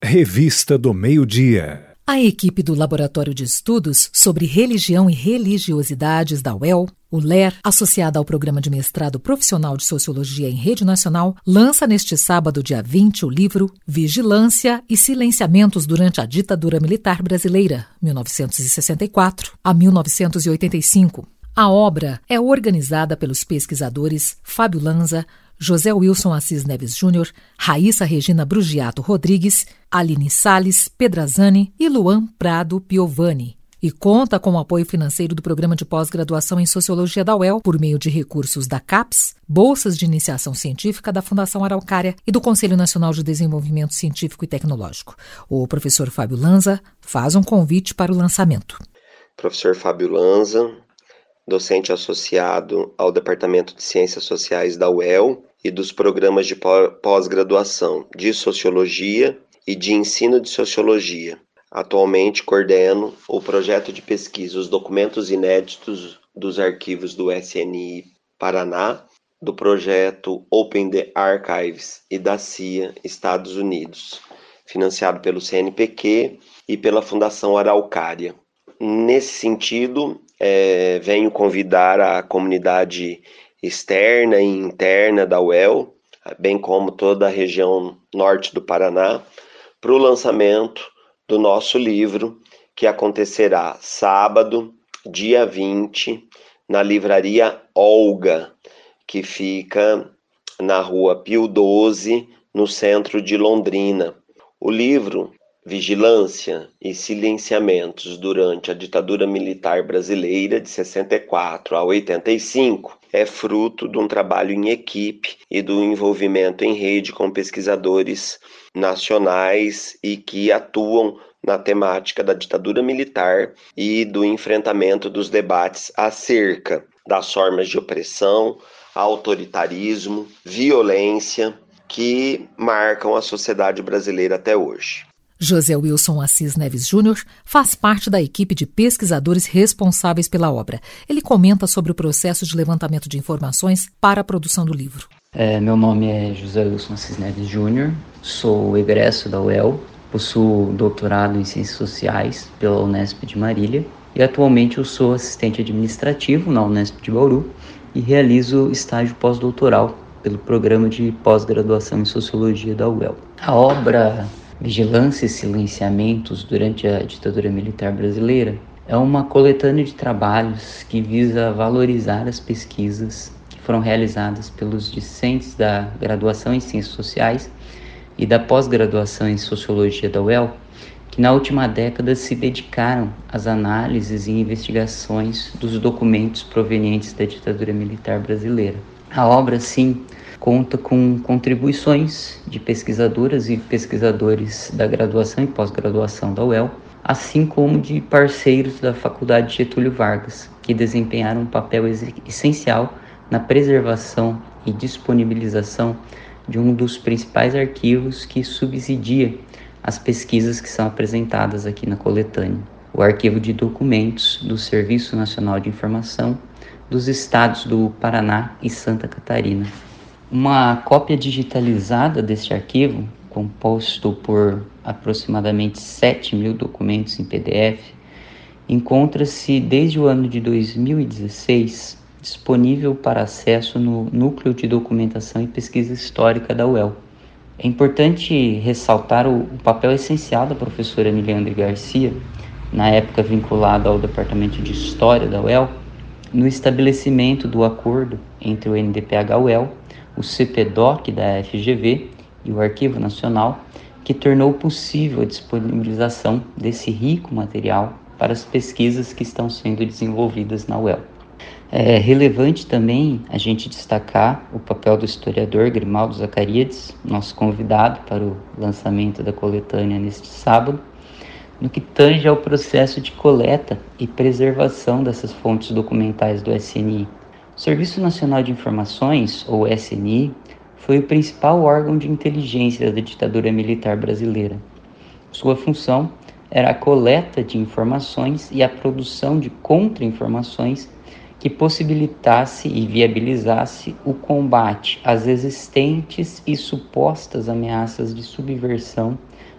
Revista do Meio-Dia. A equipe do Laboratório de Estudos sobre Religião e Religiosidades da UEL, o LER, associada ao Programa de Mestrado Profissional de Sociologia em Rede Nacional, lança neste sábado, dia 20, o livro Vigilância e Silenciamentos durante a Ditadura Militar Brasileira, 1964 a 1985. A obra é organizada pelos pesquisadores Fábio Lanza, José Wilson Assis Neves Júnior, Raíssa Regina Brugiato Rodrigues, Aline Salles Pedrazani e Luan Prado Piovani, e conta com o apoio financeiro do Programa de Pós-Graduação em Sociologia da UEL, por meio de recursos da CAPES, bolsas de iniciação científica da Fundação Araucária e do Conselho Nacional de Desenvolvimento Científico e Tecnológico. O professor Fábio Lanza faz um convite para o lançamento. Professor Fábio Lanza, docente associado ao Departamento de Ciências Sociais da UEL e dos programas de pós-graduação de Sociologia e de Ensino de Sociologia. Atualmente coordeno o projeto de pesquisa Os Documentos Inéditos dos Arquivos do SNI Paraná, do projeto Open the Archives e da CIA Estados Unidos, financiado pelo CNPq e pela Fundação Araucária. Nesse sentido, venho convidar a comunidade externa e interna da UEL, bem como toda a região norte do Paraná, para o lançamento do nosso livro, que acontecerá sábado, dia 20, na livraria Olga, que fica na rua Pio XII, no centro de Londrina. O livro Vigilância e Silenciamentos durante a Ditadura Militar Brasileira de 64 a 85 é fruto de um trabalho em equipe e do envolvimento em rede com pesquisadores nacionais e que atuam na temática da ditadura militar e do enfrentamento dos debates acerca das formas de opressão, autoritarismo, violência que marcam a sociedade brasileira até hoje. José Wilson Assis Neves Júnior faz parte da equipe de pesquisadores responsáveis pela obra. Ele comenta sobre o processo de levantamento de informações para a produção do livro. Meu nome é José Wilson Assis Neves Júnior, sou egresso da UEL, possuo doutorado em Ciências Sociais pela Unesp de Marília e atualmente eu sou assistente administrativo na Unesp de Bauru e realizo estágio pós-doutoral pelo Programa de Pós-Graduação em Sociologia da UEL. A obra Vigilância e Silenciamentos durante a Ditadura Militar Brasileira é uma coletânea de trabalhos que visa valorizar as pesquisas que foram realizadas pelos discentes da graduação em Ciências Sociais e da pós-graduação em Sociologia da UEL, que na última década se dedicaram às análises e investigações dos documentos provenientes da ditadura militar brasileira. A obra, sim, conta com contribuições de pesquisadoras e pesquisadores da graduação e pós-graduação da UEL, assim como de parceiros da Faculdade Getúlio Vargas, que desempenharam um papel essencial na preservação e disponibilização de um dos principais arquivos que subsidia as pesquisas que são apresentadas aqui na coletânea, o Arquivo de Documentos do Serviço Nacional de Informação dos estados do Paraná e Santa Catarina. Uma cópia digitalizada deste arquivo, composto por aproximadamente 7.000 documentos em PDF, encontra-se desde o ano de 2016 disponível para acesso no Núcleo de Documentação e Pesquisa Histórica da UEL. É importante ressaltar o papel essencial da professora Emiliandre Garcia, na época vinculada ao Departamento de História da UEL, no estabelecimento do acordo entre o NDPH-UEL, o CPDOC da FGV e o Arquivo Nacional, que tornou possível a disponibilização desse rico material para as pesquisas que estão sendo desenvolvidas na UEL. É relevante também a gente destacar o papel do historiador Grimaldo Zacariades, nosso convidado para o lançamento da coletânea neste sábado, no que tange ao processo de coleta e preservação dessas fontes documentais do SNI. O Serviço Nacional de Informações, ou SNI, foi o principal órgão de inteligência da ditadura militar brasileira. Sua função era a coleta de informações e a produção de contra-informações que possibilitasse e viabilizasse o combate às existentes e supostas ameaças de subversão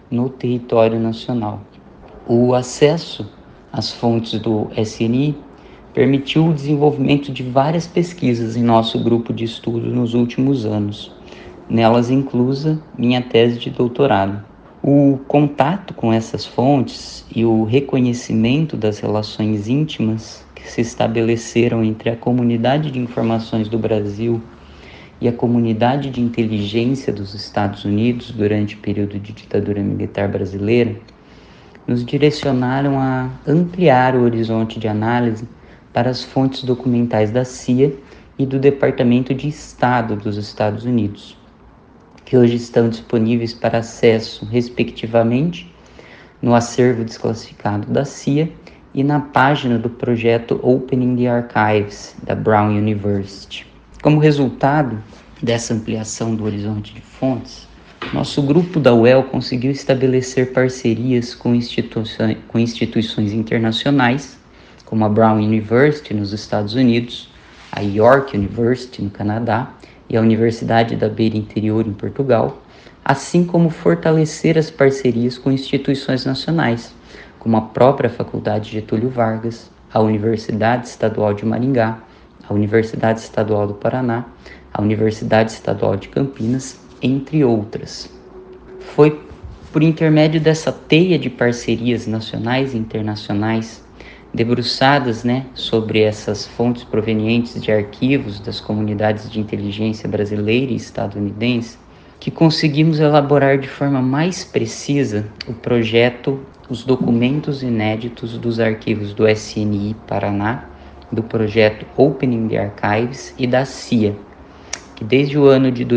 no território nacional. O acesso às fontes do SNI permitiu o desenvolvimento de várias pesquisas em nosso grupo de estudo nos últimos anos, nelas inclusa minha tese de doutorado. O contato com essas fontes e o reconhecimento das relações íntimas que se estabeleceram entre a comunidade de informações do Brasil e a comunidade de inteligência dos Estados Unidos durante o período de ditadura militar brasileira nos direcionaram a ampliar o horizonte de análise para as fontes documentais da CIA e do Departamento de Estado dos Estados Unidos, que hoje estão disponíveis para acesso, respectivamente, no acervo desclassificado da CIA e na página do projeto Opening the Archives, da Brown University. Como resultado dessa ampliação do horizonte de fontes, nosso grupo da UEL conseguiu estabelecer parcerias com instituições internacionais, como a Brown University nos Estados Unidos, a York University no Canadá e a Universidade da Beira Interior em Portugal, assim como fortalecer as parcerias com instituições nacionais, como a própria Faculdade Getúlio Vargas, a Universidade Estadual de Maringá, a Universidade Estadual do Paraná, a Universidade Estadual de Campinas, entre outras. Foi por intermédio dessa teia de parcerias nacionais e internacionais, debruçadas sobre essas fontes provenientes de arquivos das comunidades de inteligência brasileira e estadunidense, que conseguimos elaborar de forma mais precisa o projeto Os Documentos Inéditos dos Arquivos do SNI Paraná, do projeto Opening the Archives e da CIA, que desde o ano de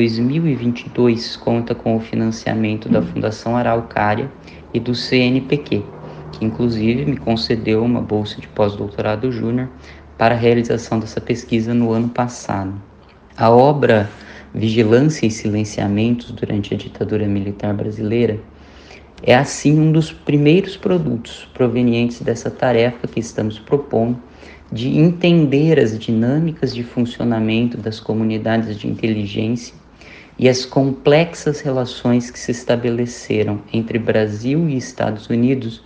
2022 conta com o financiamento da Fundação Araucária e do CNPq, que inclusive me concedeu uma bolsa de pós-doutorado júnior para a realização dessa pesquisa no ano passado. A obra Vigilância e Silenciamentos durante a ditadura militar brasileira é assim um dos primeiros produtos provenientes dessa tarefa que estamos propondo de entender as dinâmicas de funcionamento das comunidades de inteligência e as complexas relações que se estabeleceram entre Brasil e Estados Unidos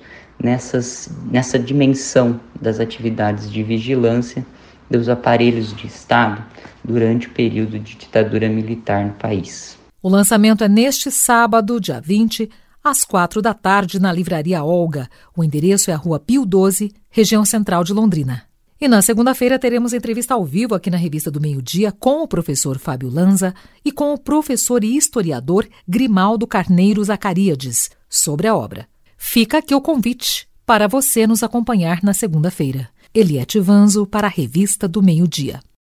nessa dimensão das atividades de vigilância dos aparelhos de Estado durante o período de ditadura militar no país. O lançamento é neste sábado, dia 20, às 16h, na Livraria Olga. O endereço é a Rua Pio 12, região central de Londrina. E na segunda-feira teremos entrevista ao vivo aqui na Revista do Meio-Dia com o professor Fábio Lanza e com o professor e historiador Grimaldo Carneiro Zacaríades sobre a obra. Fica aqui o convite para você nos acompanhar na segunda-feira. Eliete Vanzo para a Revista do Meio-Dia.